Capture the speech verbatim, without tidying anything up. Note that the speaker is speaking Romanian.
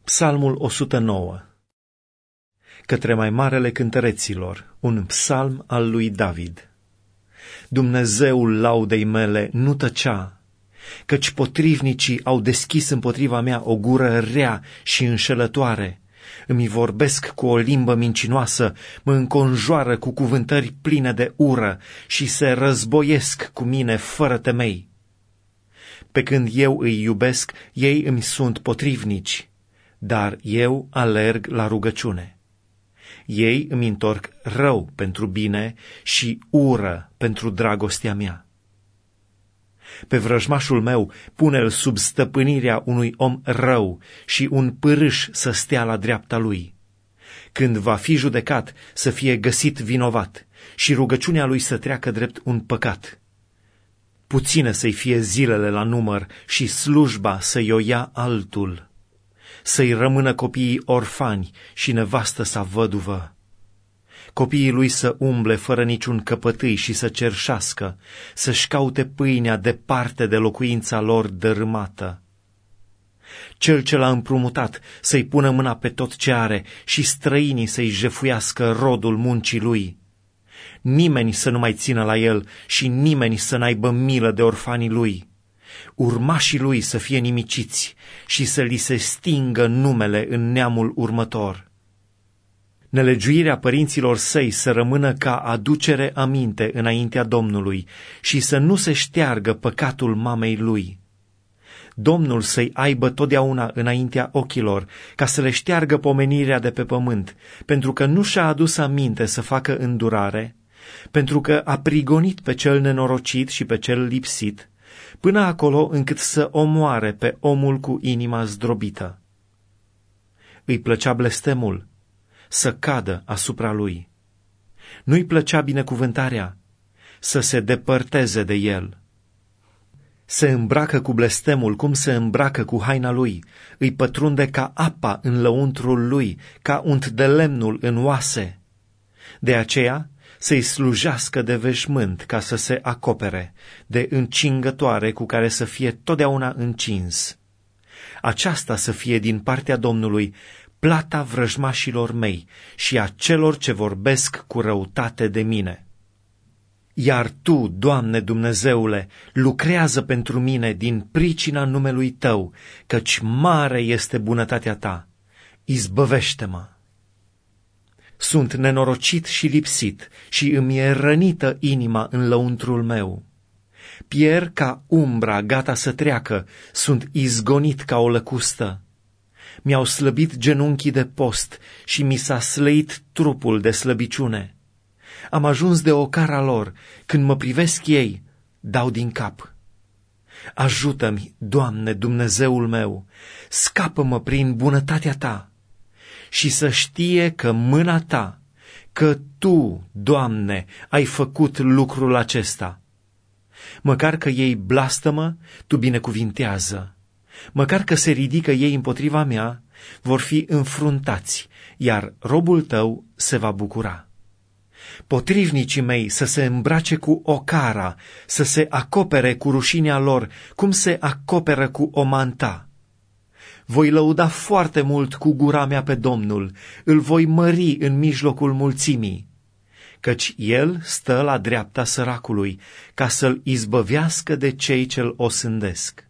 Psalmul o sută nouă. Către mai marele cântăreților, un psalm al lui David. Dumnezeul laudei mele nu tăcea, căci potrivnicii au deschis împotriva mea o gură rea și înșelătoare. Îmi vorbesc cu o limbă mincinoasă, mă înconjoară cu cuvântări pline de ură și se războiesc cu mine fără temei. Pe când eu îi iubesc, ei îmi sunt potrivnici, dar eu alerg la rugăciune. Ei îmi întorc rău pentru bine și ură pentru dragostea mea. Pe vrăjmașul meu pune-l sub stăpânirea unui om rău și un pârâș să stea la dreapta lui. Când va fi judecat, să fie găsit vinovat și rugăciunea lui să treacă drept un păcat. Puține să-i fie zilele la număr și slujba să-i o ia altul. Să-i rămână copiii orfani și nevastă sa văduvă. Copiii lui să umble fără niciun căpătâi și să cerșească, să-și caute pâinea departe de locuința lor dărâmată. Cel ce l-a împrumutat să-i pună mâna pe tot ce are și străinii să-i jefuiască rodul muncii lui. Nimeni să nu mai țină la el și nimeni să n-aibă milă de orfanii lui. Urmașii lui să fie nimiciți și să li se stingă numele în neamul următor. Nelegiuirea părinților săi să rămână ca aducere aminte înaintea Domnului și să nu se șteargă păcatul mamei lui. Domnul să-i aibă totdeauna înaintea ochilor, ca să le șteargă pomenirea de pe pământ, pentru că nu și-a adus aminte să facă îndurare, pentru că a prigonit pe cel nenorocit și pe cel lipsit, până acolo încât să omoare pe omul cu inima zdrobită. Îi plăcea blestemul, să cadă asupra lui. Nu-i plăcea binecuvântarea, să se depărteze de el. Se îmbracă cu blestemul cum se îmbracă cu haina lui, îi pătrunde ca apa în lăuntrul lui, ca unt de lemnul în oase. De aceea să-i slujească de veșmânt ca să se acopere, de încingătoare cu care să fie totdeauna încins. Aceasta să fie din partea Domnului plata vrăjmașilor mei și a celor ce vorbesc cu răutate de mine. Iar Tu, Doamne Dumnezeule, lucrează pentru mine din pricina numelui Tău, căci mare este bunătatea Ta. Izbăvește-mă! Sunt nenorocit și lipsit și îmi e rănită inima în lăuntrul meu. Pierd ca umbra gata să treacă, sunt izgonit ca o lăcustă. Mi-au slăbit genunchii de post și mi s-a slăit trupul de slăbiciune. Am ajuns de ocara lor, când mă privesc ei, dau din cap. Ajută-mi, Doamne, Dumnezeul meu, scapă-mă prin bunătatea Ta și să știe că mâna Ta, că Tu, Doamne, ai făcut lucrul acesta. Măcar că ei blastămă, Tu binecuvintează. Măcar că se ridică ei împotriva mea, vor fi înfruntați, iar robul Tău se va bucura. Potrivnicii mei să se îmbrace cu ocara, să se acopere cu rușinea lor, cum se acoperă cu o manta. Voi lăuda foarte mult cu gura mea pe Domnul, îl voi mări în mijlocul mulțimii, căci El stă la dreapta săracului, ca să-l izbăvească de cei ce-l osândesc.